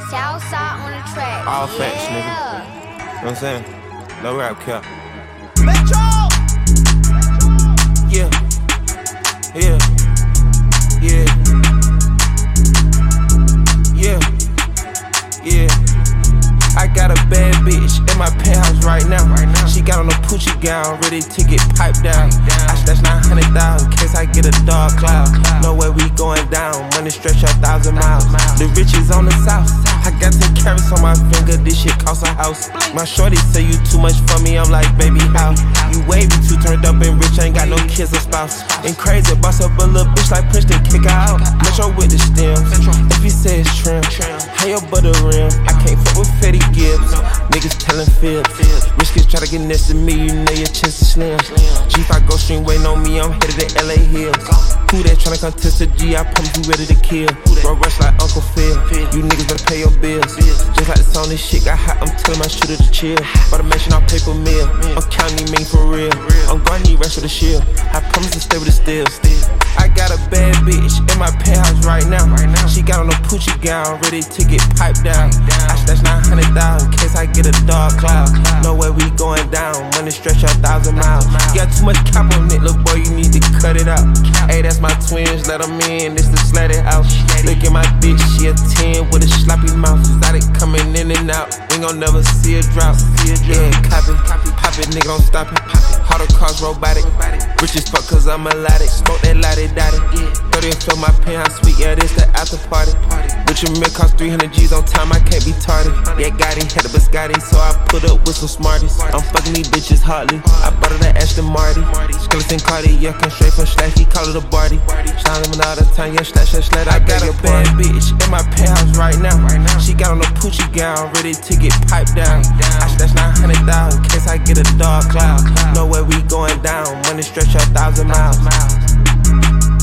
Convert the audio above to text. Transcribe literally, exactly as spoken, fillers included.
Southside on the track. All yeah. facts, nigga. You know what I'm saying? No rap cap. Metro! Yeah. Yeah. Yeah. Yeah. Yeah. I got a bad bitch in my penthouse right now. Right now. She got on a Poochie gown, ready to get piped down. I stashed nine hundred thousand in case I get a dark cloud. Know where we going down, money stretch a thousand miles. The riches on the south. I got ten carats on my finger, this shit cost a house. My shorty say you too much for me, I'm like, baby, how? You wavy, too turned up and rich, ain't got no kids or spouse. Ain't crazy, boss up a little bitch like Princeton, kick her out. Metro with the stems, if he say it's trim, how your butter rim? I can't fuck with Fetty Gibbs, niggas telling fibs. Rich kids try to get next to me, you know your chance is slim. G five go stream waiting on me, I'm headed to L A Hills. Who that tryna contest a G, I promise you ready to kill. Bro rush like Uncle Phil, you niggas better pay your bills. Just like the song, this shit got hot, I'm telling my shooter to chill. But I'm matching off paper mill, I'm counting me for real. I'm gonna need rest of the shield, I promise to stay with the steel. I got a bad bitch in my penthouse right now. She got on a Poochie gown, ready to get piped down. I stashed nine hundred thousand in case I get a dark cloud. Know where we going down, money stretch a thousand miles. You got too much cap on it, little boy, you need to cut it out. Hey, that's my twins, let them in, this the slatted house. Look at my bitch, she a ten with a sloppy mouth. Exotic coming in and out, we gon' never see a drop. Yeah, copy, pop it, nigga, don't stop it. How the cars robotic, rich as fuck cause I'm melodic. Smoke that lottie dotty, thirty and fill my penthouse suite, yeah, this the after party. Rich and milk cost three hundred G's on time, I can't be tardy. Yeah, Gotti, had a biscotti, so I put up with some smarties. I'm fucking these bitches hardly, I bought her that Aston Marty. Skeleton Cardi, yeah, come straight from Slash, he call it a party. Shining all the time, yeah, slash, slash, slash. I got a bad bitch in my penthouse right now. She got on a Poochie gown, ready to get piped down. I stashed nine hundred thousand in case I get a dark cloud. Know where we going down, money stretch a thousand miles.